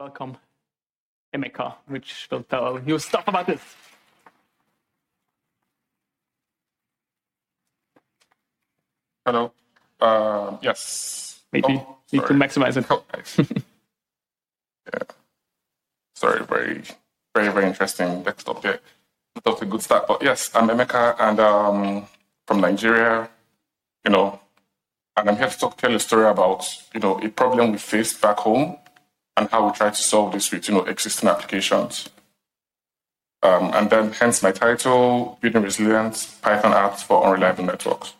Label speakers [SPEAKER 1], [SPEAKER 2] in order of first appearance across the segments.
[SPEAKER 1] welcome Emeka, which will tell you stuff about this.
[SPEAKER 2] Hello. Yes.
[SPEAKER 1] Maybe need to maximize it.
[SPEAKER 2] Oh, yeah. Sorry, very interesting desktop there. That's a good start. But yes, I'm Emeka, and from Nigeria, and I'm here to tell a story about, a problem we faced back home and how we try to solve this with, existing applications. And then hence my title, Building Resilient Python Apps for Unreliable Networks.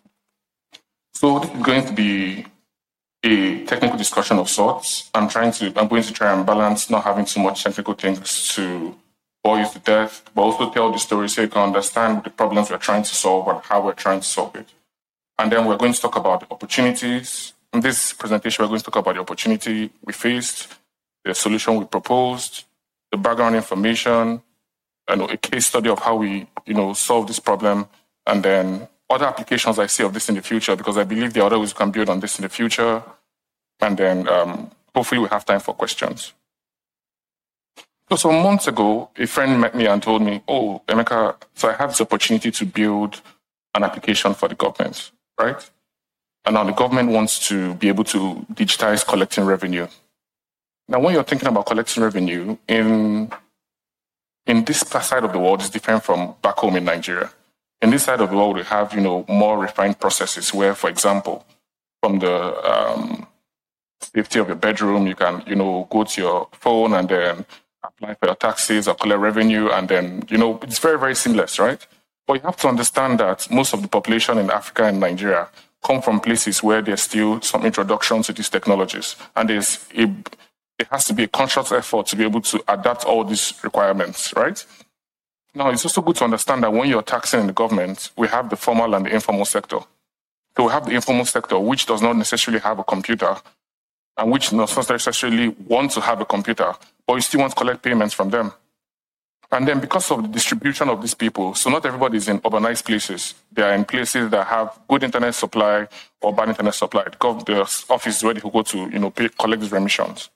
[SPEAKER 2] So this is going to be a technical discussion of sorts. I'm going to try and balance not having too much technical things to bore you to death, but also tell the story so you can understand the problems we're trying to solve and how we're trying to solve it. And then we're going to talk about the opportunities. In this presentation, we're going to talk about the opportunity we faced, the solution we proposed, the background information, a case study of how we, solve this problem, and then other applications I see of this in the future, because I believe there are other ways we can build on this in the future. And then hopefully we have time for questions. So some months ago, a friend met me and told me, oh, Emeka, so I have this opportunity to build an application for the government, right? And now the government wants to be able to digitize collecting revenue. Now, when you're thinking about collecting revenue, in this side of the world, it's different from back home in Nigeria. In this side of the world, we have, more refined processes where, for example, from the safety of your bedroom, you can, go to your phone and then apply for your taxes or collect revenue. And then, it's very, very seamless, right? But you have to understand that most of the population in Africa and Nigeria come from places where there's still some introduction to these technologies. And it has to be a conscious effort to be able to adapt all these requirements, right? Now, it's also good to understand that when you're taxing in the government, we have the formal and the informal sector. So we have the informal sector, which does not necessarily have a computer and which does not necessarily want to have a computer, but you still want to collect payments from them. And then because of the distribution of these people, so not everybody is in urbanized places. They are in places that have good internet supply or bad internet supply. The office is where they go to, collect these remissions.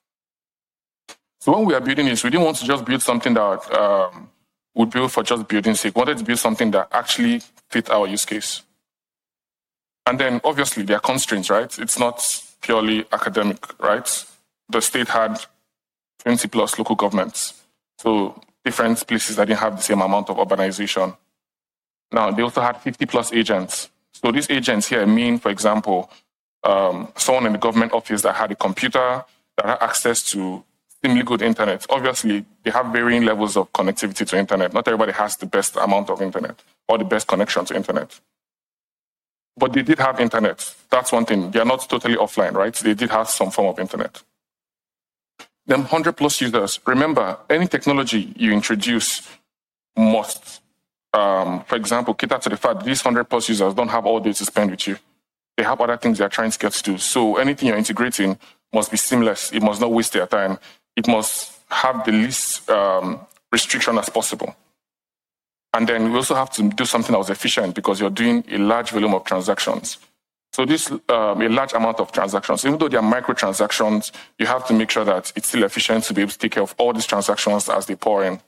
[SPEAKER 2] So when we are building this, we didn't want to just build something that would build for just building sake. We wanted to build something that actually fit our use case. And then obviously there are constraints, right? It's not purely academic, right? The state had 20 plus local governments. So different places that didn't have the same amount of urbanization. Now, they also had 50 plus agents. So these agents here mean, for example, someone in the government office that had a computer, that had access to extremely good internet. Obviously, they have varying levels of connectivity to internet. Not everybody has the best amount of internet or the best connection to internet. But they did have internet. That's one thing. They are not totally offline, right? They did have some form of internet. Them 100 plus users. Remember, any technology you introduce must, for example, cater to the fact that these 100 plus users don't have all day to spend with you. They have other things they're trying to get to do. So anything you're integrating must be seamless. It must not waste their time. It must have the least restriction as possible. And then we also have to do something that was efficient because you're doing a large volume of transactions. So this a large amount of transactions, even though they are microtransactions, you have to make sure that it's still efficient to be able to take care of all these transactions as they pour in.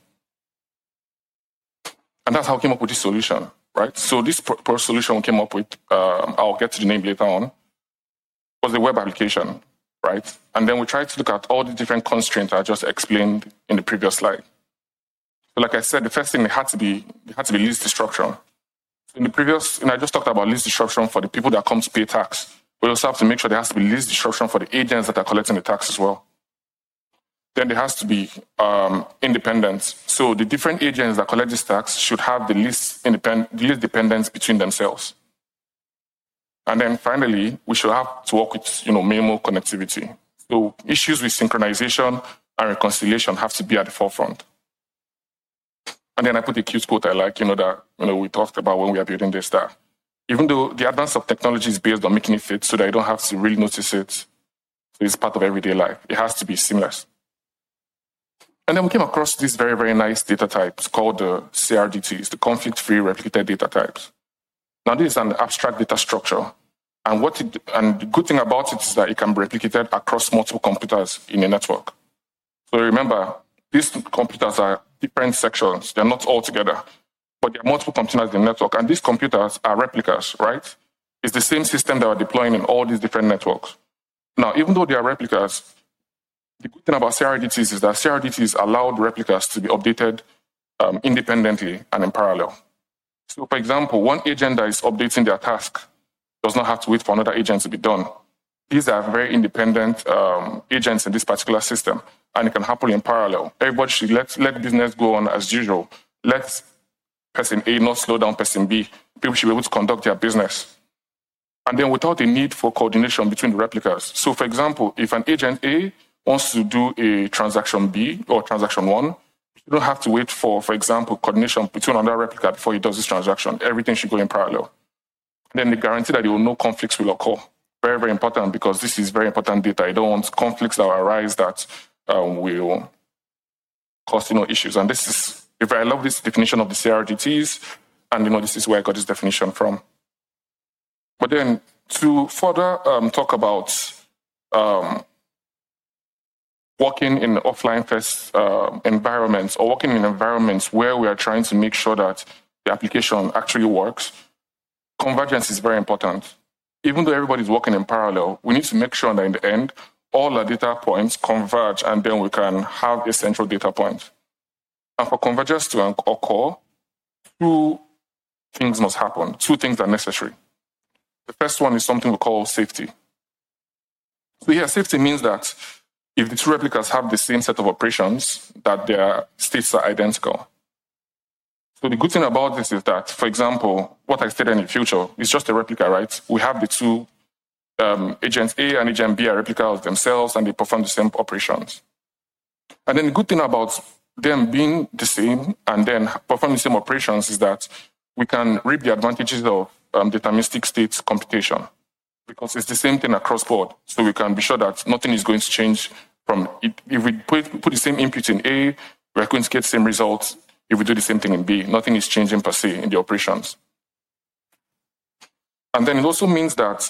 [SPEAKER 2] And that's how we came up with this solution, right? So this solution we came up with, I'll get to the name later on, was a web application, right? And then we tried to look at all the different constraints I just explained in the previous slide. So like I said, the first thing it had to be least disruption. In the previous, I just talked about least disruption for the people that come to pay tax. We also have to make sure there has to be least disruption for the agents that are collecting the tax as well. Then there has to be independence. So the different agents that collect this tax should have the least dependence between themselves. And then finally, we should have to work with minimal connectivity. So issues with synchronization and reconciliation have to be at the forefront. And then I put a cute quote I like, that we talked about when we are building this, that even though the advance of technology is based on making it fit so that you don't have to really notice it, so it's part of everyday life, it has to be seamless. And then we came across these very, very nice data types called the CRDTs, the conflict-free replicated data types. Now, this is an abstract data structure. And the good thing about it is that it can be replicated across multiple computers in a network. So remember, these computers are different sections. They're not all together, but there are multiple computers in the network. And these computers are replicas, right? It's the same system that we're deploying in all these different networks. Now, even though they are replicas, the good thing about CRDTs is that CRDTs allowed replicas to be updated independently and in parallel. So, for example, one agent that is updating their task does not have to wait for another agent to be done. These are very independent agents in this particular system, and it can happen in parallel. Everybody should let business go on as usual. Let person A not slow down person B. People should be able to conduct their business. And then without a need for coordination between the replicas. So, for example, if an agent A wants to do a transaction B or transaction 1, you don't have to wait for example, coordination between another replica before he does this transaction. Everything should go in parallel. And then they guarantee that no conflicts will occur. Very, very important, because this is very important data. You don't want conflicts that will arise that will cause issues. And this is, I love this definition of the CRDTs, and this is where I got this definition from. But then to further talk about working in offline first environments, or working in environments where we are trying to make sure that the application actually works, convergence is very important. Even though everybody's working in parallel, we need to make sure that in the end, all our data points converge, and then we can have a central data point. And for convergence to occur, two things must happen. Two things are necessary. The first one is something we call safety. So here, safety means that if the two replicas have the same set of operations, that their states are identical. So the good thing about this is that, for example, what I stated in the future is just a replica, right? We have the two agents A and agent B are replicas themselves, and they perform the same operations. And then the good thing about them being the same and then performing the same operations is that we can reap the advantages of deterministic state computation, because it's the same thing across board. So we can be sure that nothing is going to change from it. If we put the same input in A, we're going to get the same results. If we do the same thing in B, nothing is changing per se in the operations. And then it also means that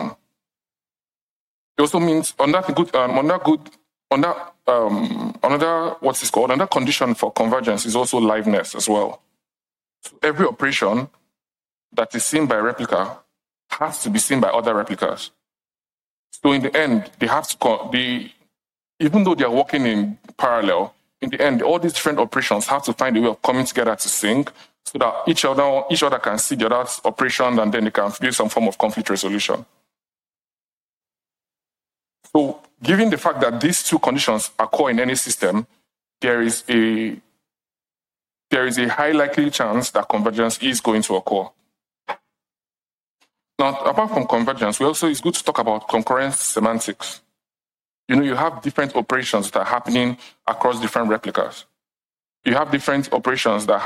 [SPEAKER 2] another condition for convergence is also liveness as well. So every operation that is seen by a replica has to be seen by other replicas. So in the end, they have to even though they are working in parallel, in the end, all these different operations have to find a way of coming together to sync, so that each other can see the other's operation, and then they can do some form of conflict resolution. So given the fact that these two conditions occur in any system, there is a high likely chance that convergence is going to occur. Now, apart from convergence, it's good to talk about concurrence semantics. You have different operations that are happening across different replicas. You have different operations that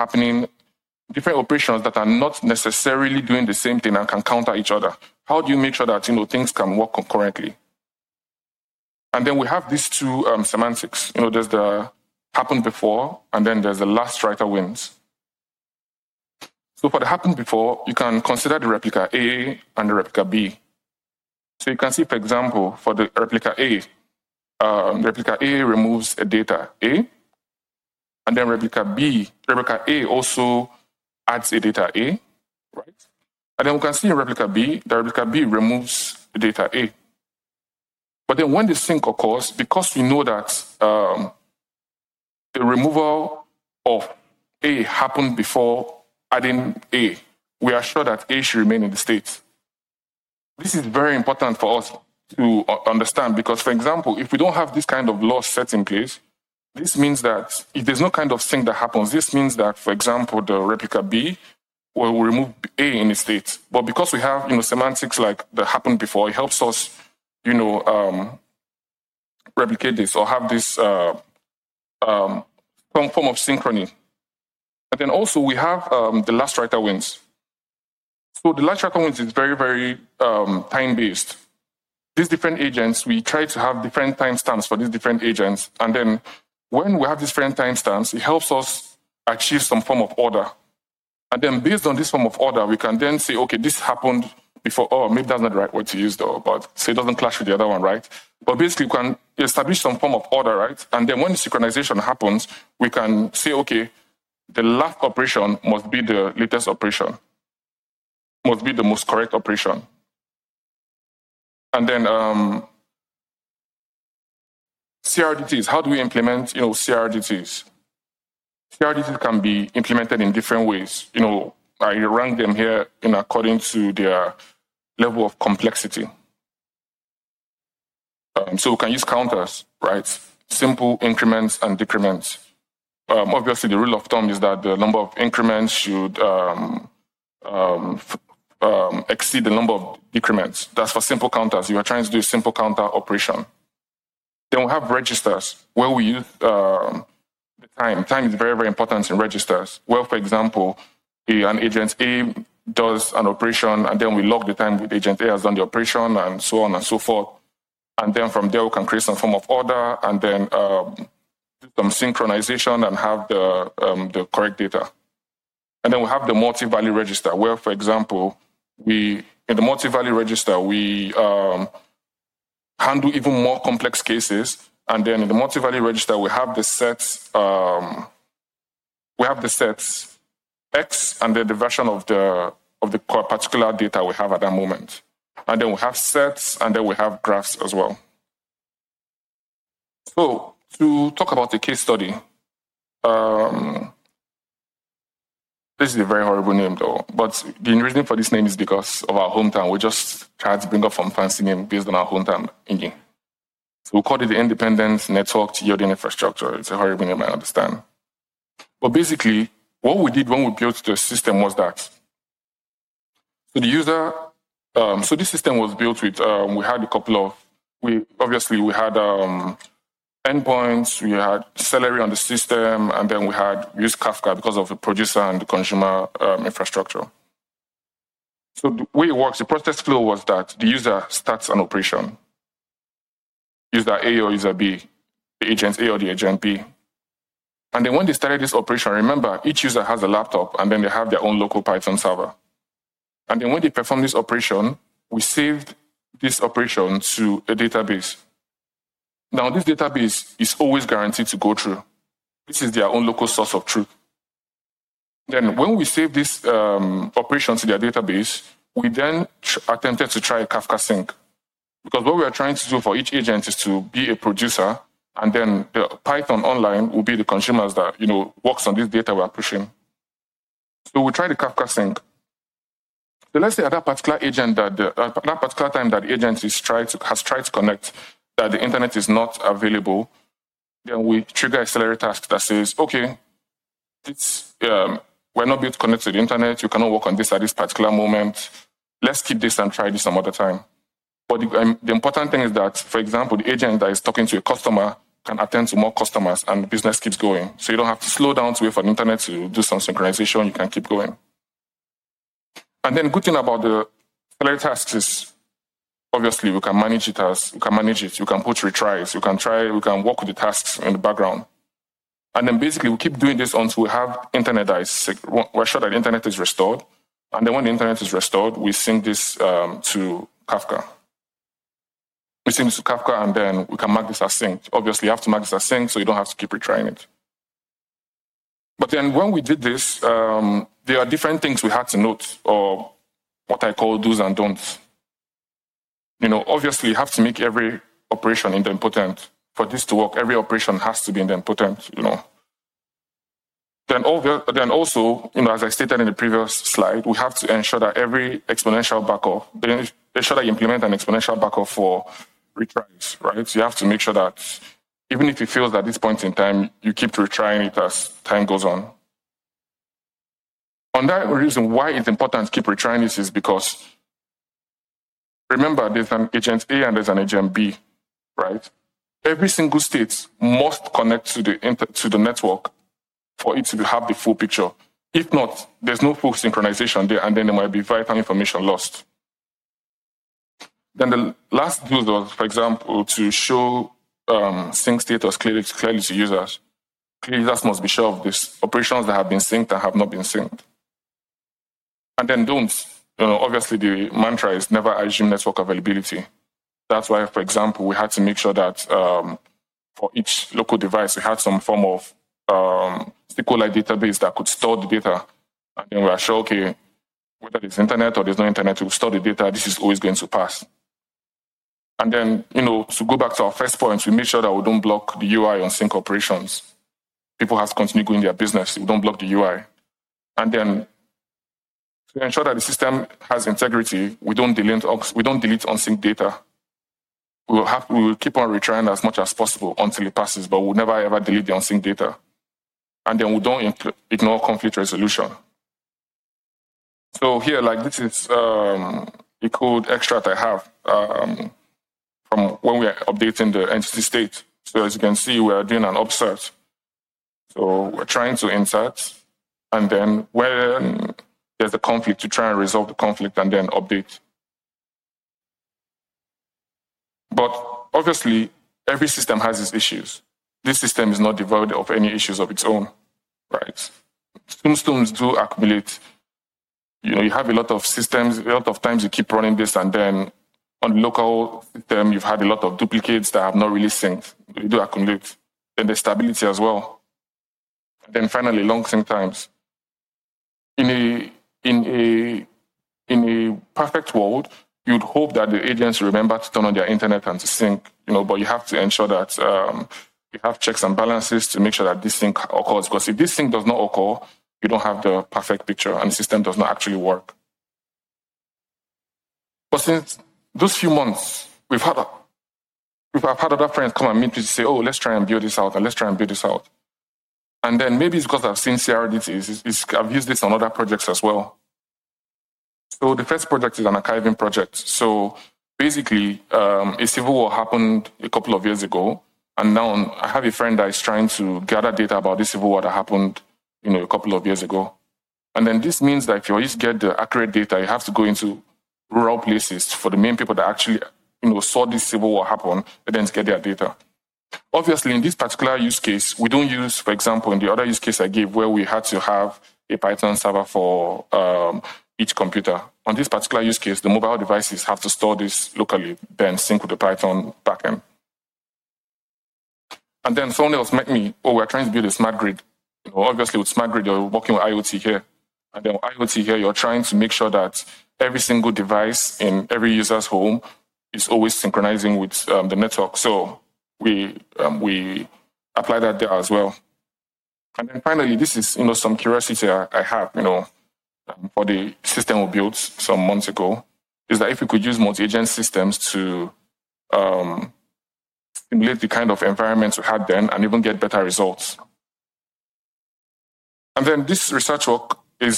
[SPEAKER 2] are not necessarily doing the same thing and can counter each other. How do you make sure that things can work concurrently? And then we have these two semantics. There's the happened before, and then there's the last writer wins. So for the happened before, you can consider the replica A and the replica B. So you can see, for example, for the replica A removes a data A, and then replica A also adds a data A, right? And then we can see in replica B, the replica B removes the data A. But then when the sync occurs, because we know that the removal of A happened before adding A, we are sure that A should remain in the state. This is very important for us to understand, because, for example, if we don't have this kind of law set in place, this means that if there's no kind of sync that happens, this means that, for example, the replica B will remove A in its state. But because we have, semantics like the happened before, it helps us, replicate this or have this some form of synchrony. And then also we have the last writer wins. So the last writer wins is very, very time-based. These different agents, we try to have different timestamps for these different agents. And then when we have different timestamps, it helps us achieve some form of order. And then based on this form of order, we can then say, okay, this happened before. Oh, maybe that's not the right word to use though, but so it doesn't clash with the other one, right? But basically, we can establish some form of order, right? And then when the synchronization happens, we can say, okay, the last operation must be the latest operation, must be the most correct operation. And then CRDTs, how do we implement, CRDTs? CRDTs can be implemented in different ways. I rank them here in according to their level of complexity. So we can use counters, right? Simple increments and decrements. Obviously, the rule of thumb is that the number of increments should exceed the number of decrements. That's for simple counters. You are trying to do a simple counter operation. Then we have registers where we use the time. Time is very, very important in registers. Well, for example, an agent A does an operation, and then we log the time with agent A has done the operation, and so on and so forth. And then from there, we can create some form of order, and then do some synchronization and have the correct data. And then we have the multi-value register, where, for example, in the multi-value register, we handle even more complex cases. And then in the multi-value register, we have the sets. X and then the version of the particular data we have at that moment. And then we have sets, and then we have graphs as well. So to talk about a case study, this is a very horrible name though, but the reason for this name is because of our hometown. We just tried to bring up some fancy name based on our hometown engine. So we called it the Independent Networked Yielding Infrastructure. It's a horrible name, I understand. But basically, what we did when we built the system was that, so the user, so this system was built with, we had we had endpoints, we had Celery on the system, and then we used Kafka because of the producer and the consumer infrastructure. So the way it works, the process flow was that the user starts an operation, user A or user B, the agent A or the agent B. And then when they started this operation, remember, each user has a laptop and then they have their own local Python server. And then when they perform this operation, we saved this operation to a database. Now, this database is always guaranteed to go through. This is their own local source of truth. Then when we save this operation to their database, we then attempted to try a Kafka sync. Because what we are trying to do for each agent is to be a producer, and then the Python online will be the consumers that, works on this data we are pushing. So we try the Kafka sync. So let's say at that particular agent at that particular time that the agent has tried to connect, that the internet is not available, then we trigger a Celery task that says, okay, we're not able to connect to the internet, you cannot work on this at this particular moment. Let's keep this and try this some other time. But the important thing is that, for example, the agent that is talking to a customer can attend to more customers and the business keeps going. So you don't have to slow down to wait for the internet to do some synchronization, you can keep going. And then the good thing about the Celery tasks is, obviously, we can manage it. You can put retries. We can work with the tasks in the background. And then basically, we keep doing this until we have internet we're sure that the internet is restored. And then when the internet is restored, we sync this to Kafka. We sync this to Kafka, and then we can mark this as synced. Obviously, you have to mark this as synced, so you don't have to keep retrying it. But then when we did this, there are different things we had to note, or what I call do's and don'ts. Obviously, you have to make every operation idempotent. For this to work, every operation has to be idempotent, Then also, as I stated in the previous slide, we have to ensure that every exponential backup, ensure that you implement an exponential backup for retries, right? So you have to make sure that even if it fails at this point in time, you keep retrying it as time goes on. On that reason, why it's important to keep retrying this is because, remember, there's an agent A and there's an agent B, right? Every single state must connect to the network for it to have the full picture. If not, there's no full synchronization there, and then there might be vital information lost. Then the last do was, for example, to show sync status clearly to users. Clearly, users must be sure of this operations that have been synced and have not been synced. And then don'ts. obviously the mantra is never assume network availability. That's why, for example, we had to make sure that for each local device, we had some form of SQLite database that could store the data. And then we are sure, okay, whether there's internet or there's no internet, we'll store the data. This is always going to pass. And then, to go back to our first point, we make sure that we don't block the UI on sync operations. People have to continue going their business. We don't block the UI. And then to ensure that the system has integrity, we don't delete unsync data. We will keep on retrying as much as possible until it passes, but we'll never ever delete the unsync data. And then we don't ignore conflict resolution. So here, this is a code extract I have from when we are updating the entity state. So as you can see, we are doing an upsert. So we're trying to insert, and then when there's a conflict, to try and resolve the conflict and then update. But obviously, every system has its issues. This system is not devoid of any issues of its own, right? Tombstones do accumulate. You have a lot of systems, a lot of times you keep running this, and then on the local system, you've had a lot of duplicates that have not really synced. They do accumulate. Then there's stability as well. And then finally, long sync times. In a perfect world, you'd hope that the agents remember to turn on their internet and to sync, but you have to ensure that you have checks and balances to make sure that this sync occurs. Because if this sync does not occur, you don't have the perfect picture and the system does not actually work. But since those few months, we've had other friends come and meet me to say, oh, let's try and build this out and let's try and build this out. And then maybe it's because I've seen CRDTs, I've used this on other projects as well. So the first project is an archiving project. So basically, a civil war happened a couple of years ago. And now I have a friend that is trying to gather data about this civil war that happened, a couple of years ago. And then this means that if you always get the accurate data, you have to go into rural places for the main people that actually, saw this civil war happen, and then get their data. Obviously, in this particular use case, we don't use, for example, in the other use case I gave, where we had to have a Python server for each computer. On this particular use case, the mobile devices have to store this locally, then sync with the Python backend. And then someone else met me, we're trying to build a smart grid. Obviously, with smart grid, you're working with IoT here. And then with IoT here, you're trying to make sure that every single device in every user's home is always synchronizing with the network. So we apply that there as well. And then finally, this is some curiosity I have for the system we built some months ago, is that if we could use multi-agent systems to simulate the kind of environments we had then and even get better results. And then this research work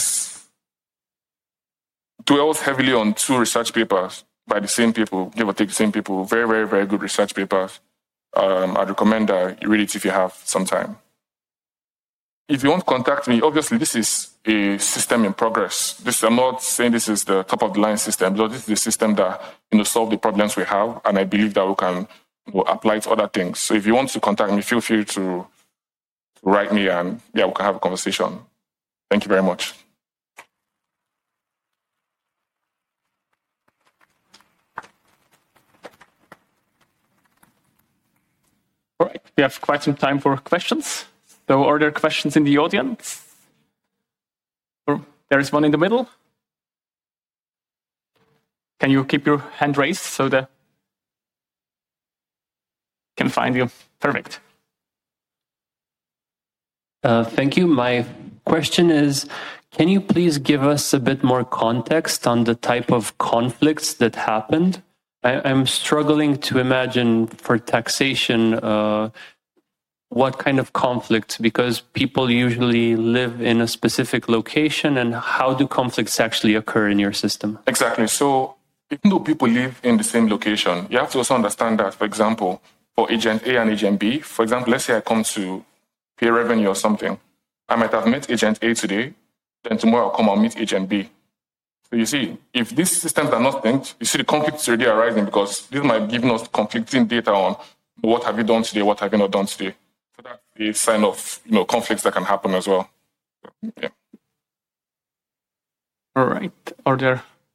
[SPEAKER 2] dwells heavily on 2 research papers by the same people, give or take the same people, very, very, very good research papers. I'd recommend that you read it if you have some time. If you want to contact me, obviously this is a system in progress. I'm not saying this is the top of the line system, but this is a system that solve the problems we have, and I believe that we can apply to other things. So if you want to contact me, feel free to write me, and we can have a conversation. Thank you very much.
[SPEAKER 1] All right, we have quite some time for questions. So are there questions in the audience? There is one in the middle. Can you keep your hand raised so that can find you? Perfect.
[SPEAKER 3] Thank you. My question is, can you please give us a bit more context on the type of conflicts that happened? I'm struggling to imagine for taxation what kind of conflicts, because people usually live in a specific location, and how do conflicts actually occur in your system?
[SPEAKER 2] Exactly. So even though people live in the same location, you have to also understand that, for example, for agent A and agent B, for example, let's say I come to pay revenue or something. I might have met agent A today, then tomorrow I'll come and meet agent B. So you see, if these systems are not synced, you see the conflicts already arising, because this might give us conflicting data on what have you done today, what have you not done today. So that's a sign of conflicts that can happen as well. Yeah.
[SPEAKER 1] All right. Are there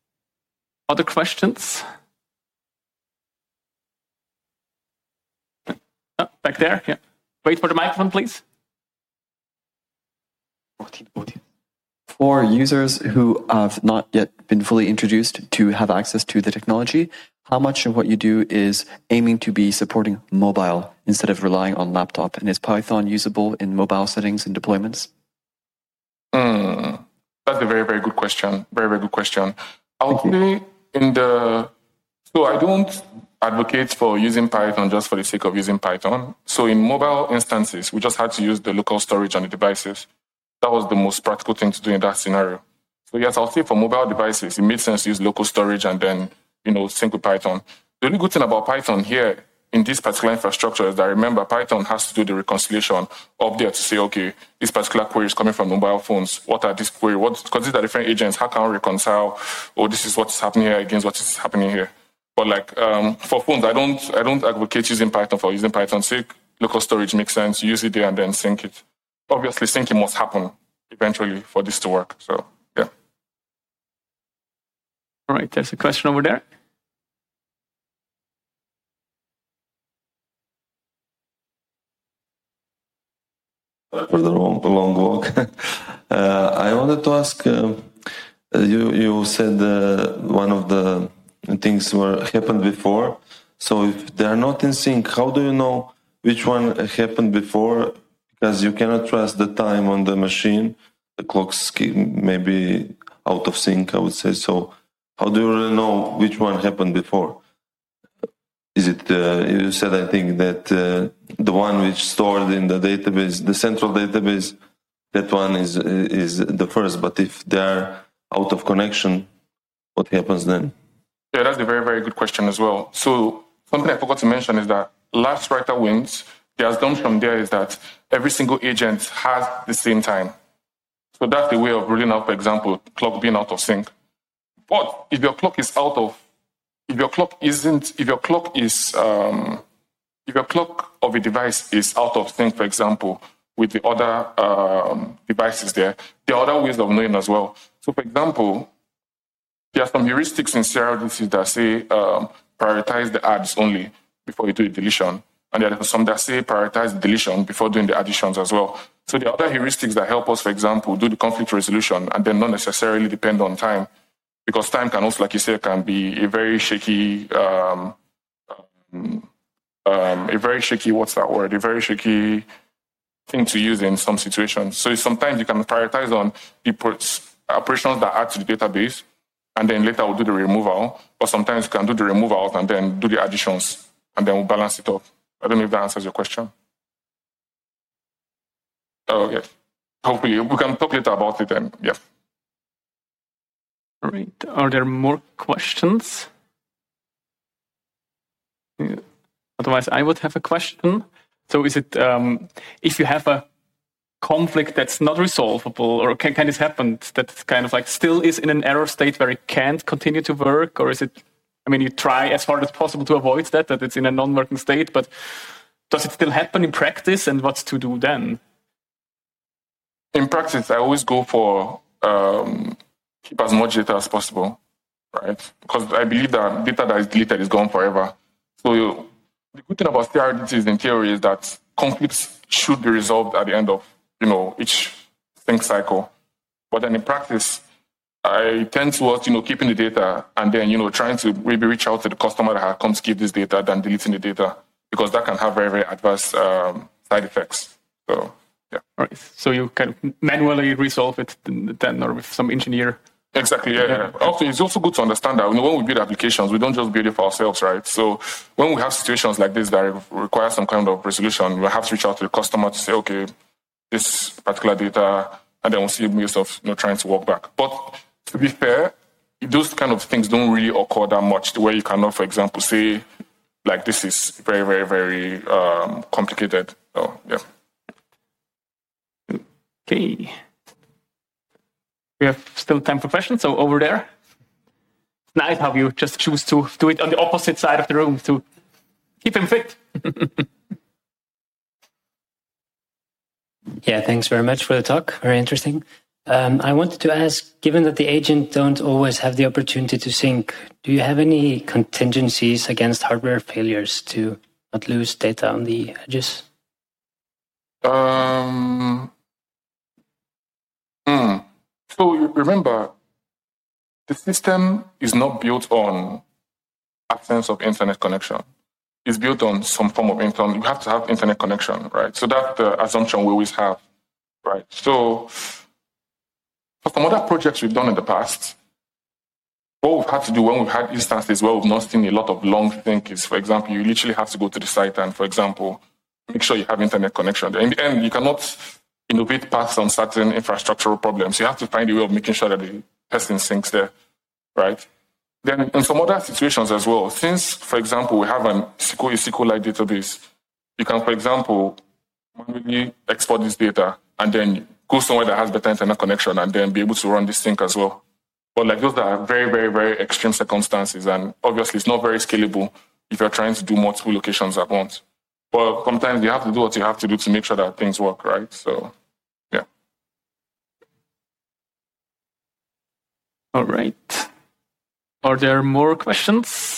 [SPEAKER 1] Other questions? Oh, back there, yeah. Wait for the microphone, please.
[SPEAKER 4] For users who have not yet been fully introduced to have access to the technology, how much of what you do is aiming to be supporting mobile instead of relying on laptop? And is Python usable in mobile settings and deployments?
[SPEAKER 2] That's a very, very good question. Very, very good question. I would say so I don't advocate for using Python just for the sake of using Python. So in mobile instances, we just had to use the local storage on the devices. That was the most practical thing to do in that scenario. So yes, I'll say for mobile devices, it made sense to use local storage and then, sync with Python. The only good thing about Python here in this particular infrastructure is that, remember, Python has to do the reconciliation up there to say, okay, this particular query is coming from mobile phones. What are these queries? Because these are different agents. How can we reconcile? Oh, this is what's happening here against what is happening here. But for phones, I don't advocate using Python for using Python's sake. Local storage makes sense. Use it there and then sync it. Obviously, syncing must happen eventually for this to work. So, yeah.
[SPEAKER 1] All right, there's a question over there.
[SPEAKER 5] For the long walk. I wanted to ask, you said one of the things happened before. So if they are not in sync, how do you know which one happened before? Because you cannot trust the time on the machine. The clocks may be out of sync, I would say. So how do you really know which one happened before? Is it, you said, I think, that the one which stored in the database, the central database, that one is the first. But if they are out of connection, what happens then?
[SPEAKER 2] Yeah, that's a very, very good question as well. So something I forgot to mention is that last writer wins. The assumption there is that every single agent has the same time. So that's the way of ruling out, for example, clock being out of sync. But if your clock of a device is out of sync, for example, with the other devices there are other ways of knowing as well. So, for example, there are some heuristics in CRDC that say prioritize the adds only before you do the deletion. And there are some that say prioritize the deletion before doing the additions as well. So there are other heuristics that help us, for example, do the conflict resolution and then not necessarily depend on time. Because time can also, like you said, can be a very shaky, a very shaky thing to use in some situations. So sometimes you can prioritize on the operations that add to the database, and then later we'll do the removal. Or sometimes you can do the removals and then do the additions, and then we'll balance it up. I don't know if that answers your question. Okay. Hopefully, we can talk later about it then. Yeah.
[SPEAKER 1] All right. Are there more questions? Yeah. Otherwise, I would have a question. So is it, if you have a conflict that's not resolvable, or can this happen, that kind of still is in an error state where it can't continue to work? Or is it, you try as hard as possible to avoid that it's in a non-working state, but does it still happen in practice, and what's to do then?
[SPEAKER 2] In practice, I always go for keep as much data as possible, right? Because I believe that data that is deleted is gone forever. So the good thing about CRDTs in theory is that conflicts should be resolved at the end of, each sync cycle. But then in practice, I tend towards, keeping the data and then, trying to maybe reach out to the customer that has come to keep this data than deleting the data, because that can have very, very adverse side effects. So, yeah.
[SPEAKER 1] All right. So you can manually resolve it then, or with some engineer.
[SPEAKER 2] Exactly, yeah. Also, it's also good to understand that when we build applications, we don't just build it for ourselves, right? So when we have situations like this that require some kind of resolution, we have to reach out to the customer to say, okay, this particular data, and then we'll see ways of trying to walk back. But to be fair, those kind of things don't really occur that much, where you cannot, for example, say, this is very, very, very complicated. So, yeah.
[SPEAKER 1] Okay. We have still time for questions, so over there. It's nice how you just choose to do it on the opposite side of the room to keep him fit.
[SPEAKER 6] Yeah, thanks very much for the talk. Very interesting. I wanted to ask, given that the agent don't always have the opportunity to sync, do you have any contingencies against hardware failures to not lose data on the edges?
[SPEAKER 2] So remember, the system is not built on absence of internet connection. It's built on some form of internet. You have to have internet connection, right? So that's the assumption we always have, right? So for some other projects we've done in the past, what we've had to do when we've had instances where we've not seen a lot of long sync is, for example, you literally have to go to the site and, for example, make sure you have internet connection. In the end, you cannot innovate past some certain infrastructural problems. You have to find a way of making sure that the person syncs there, right? Then in some other situations as well, since, for example, we have a SQLite database, you can, for example, manually export this data and then go somewhere that has better internet connection and then be able to run this sync as well. But like those are very, very, very extreme circumstances, and obviously it's not very scalable if you're trying to do multiple locations at once. But sometimes you have to do what you have to do to make sure that things work, right? So, yeah.
[SPEAKER 1] All right. Are there more questions?